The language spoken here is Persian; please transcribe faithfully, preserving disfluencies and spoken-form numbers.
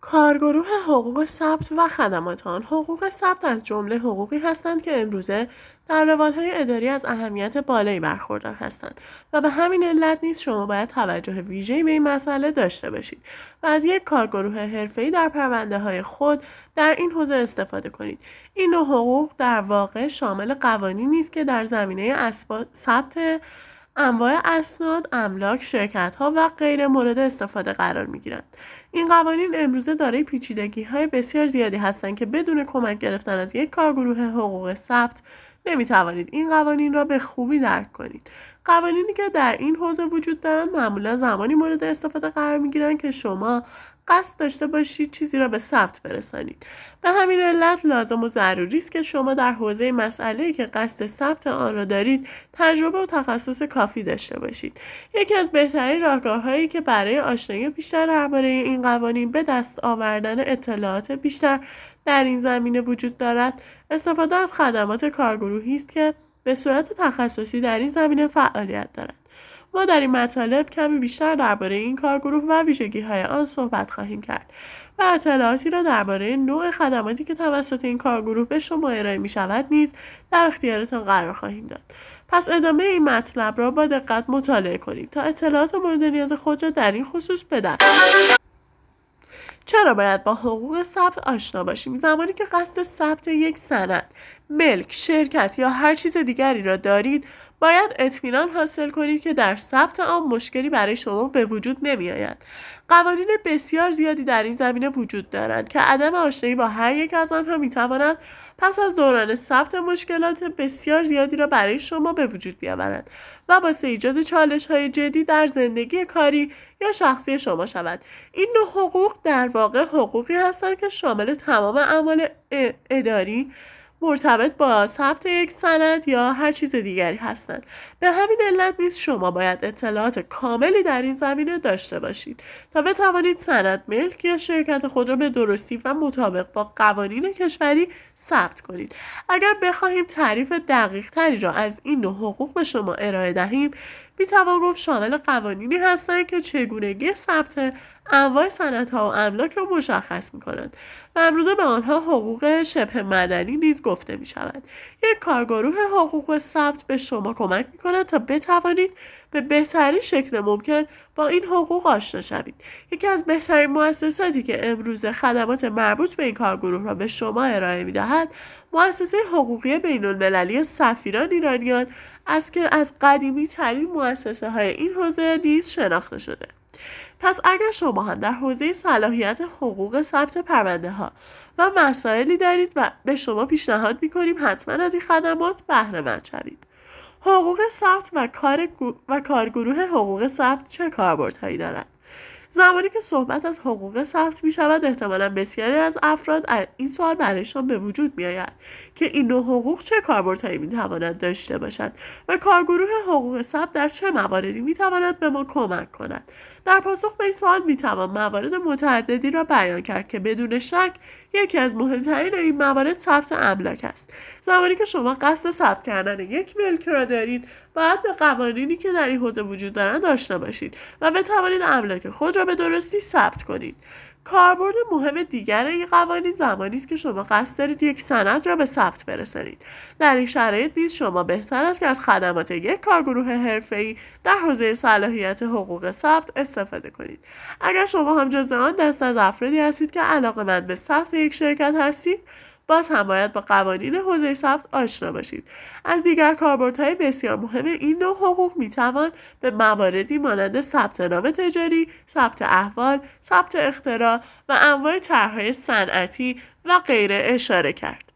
کارگروه حقوق ثبت و خدمات آن. حقوق ثبت از جمله حقوقی هستند که امروزه در روالهای اداری از اهمیت بالایی برخوردار هستند و به همین علت نیز شما باید توجه ویژه‌ای به این مسئله داشته باشید و از یک کارگروه حرفه‌ای در پرونده‌های خود در این حوزه استفاده کنید. این نوع حقوق در واقع شامل قوانینی است که در زمینه اسباب ثبت انواع اسناد، املاک، شرکت‌ها و غیر مورد استفاده قرار می‌گیرند. این قوانین امروزه دارای پیچیدگی‌های بسیار زیادی هستند که بدون کمک گرفتن از یک کارگروه حقوق ثبت نمی‌توانید این قوانین را به خوبی درک کنید. قوانینی که در این حوزه وجود دارند معمولا زمانی مورد استفاده قرار می‌گیرند که شما قصد داشته باشید چیزی را به ثبت برسانید. به همین علت لازم و ضروری است که شما در حوزه مسئله‌ای که قصد ثبت آن را دارید تجربه و تخصص کافی داشته باشید. یکی از بهترین راهکارهایی که برای آشنایی بیشتر درباره این قوانین به دست آوردن اطلاعات بیشتر در این زمینه وجود دارد، استفاده از خدمات کارگروهی است که به صورت تخصصی در این زمینه فعالیت دارند. ما در این مطالب کمی بیشتر درباره این کارگروه و ویژگی‌های آن صحبت خواهیم کرد و اطلاعاتی را درباره نوع خدماتی که توسط این کارگروه به شما ارائه می‌شود نیز در اختیارتان قرار خواهیم داد. پس ادامه این مطلب را با دقت مطالعه کنید تا اطلاعات مورد نیاز خود را در این خصوص به دست آورید. چرا باید با حقوق ثبت آشنا باشیم؟ زمانی که قصد ثبت یک سند، ملک، شرکت یا هر چیز دیگری را دارید، باید اطمینان حاصل کنید که در ثبت آن مشکلی برای شما به وجود نمی آید. قوانین بسیار زیادی در این زمینه وجود دارند که عدم آشنایی با هر یک از آنها می تواند پس از دوران ثبت مشکلات بسیار زیادی را برای شما به وجود بیاورد و باعث ایجاد چالش‌های جدی در زندگی کاری یا شخصی شما شود. این نوع حقوق در واقع حقوقی هستند که شامل تمام اعمال اداری مرتبط با ثبت یک سند یا هر چیز دیگری هستند. به همین علت نیز شما باید اطلاعات کاملی در این زمینه داشته باشید تا بتوانید سند، ملک یا شرکت خود را به درستی و مطابق با قوانین کشوری ثبت کنید. اگر بخواهیم تعریف دقیق تری را از این نوع حقوق به شما ارائه دهیم، میتوان گفت شامل قوانینی هستند که چگونگی ثبت انواع سندها و املاک را مشخص می‌کنند و امروزه به آنها حقوق شبه مدنی نیز گفته می‌شود. یک کارگروه حقوق ثبت به شما کمک می‌کند تا بتوانید به بهترین شکل ممکن با این حقوق آشنا شوید. یکی از بهترین مؤسساتی که امروزه خدمات مربوط به این کارگروه را به شما ارائه می‌دهد، مؤسسه حقوقی بین‌المللی سفیران ایرانیان است که از قدیمی ترین مؤسسه های این حوزه نیز شناخته شده. پس اگر شما هم در حوزه صلاحیت حقوق ثبت پرونده ها و مسائلی دارید و به شما پیشنهاد می‌کنیم حتما از این خدمات بهره مند شوید. حقوق ثبت و کار و کارگروه حقوق ثبت چه کاربردهایی دارد؟ زمانی که صحبت از حقوق ثبت می شود احتمالاً بسیاری از افراد این سوال برایشان به وجود می آید که این نوع حقوق چه کاربردهایی می تواند داشته باشد و کارگروه حقوق ثبت در چه مواردی می تواند به ما کمک کند. در پاسخ به این سوال می توان موارد متعددی را بیان کرد که بدون شک یکی از مهمترین این موارد ثبت املاک است. زمانی که شما قصد ثبت کردن یک ملک را دارید، باید به قوانینی که در این حوزه وجود دارند آشنا باشید و بتوانید املاک خود را به درستی ثبت کنید. کاربرد مهم دیگر این قوانین زمانی است که شما قصد دارید یک سند را به ثبت برسانید. در این شرایط نیز شما بهتر است که از خدمات یک کارگروه حرفه‌ای در حوزه صلاحیت حقوق ثبت استفاده کنید. اگر شما هم جزو آن دست از افرادی هستید که علاقه‌مند به ثبت یک شرکت هستید، باز هم باید با قوانین حوزه ثبت آشنا باشید. از دیگر کاربردهای بسیار مهم این نوع حقوق میتوان به مواردی مانند ثبت نام تجاری، ثبت احوال، ثبت اختراع و انواع طرح‌های صنعتی و غیره اشاره کرد.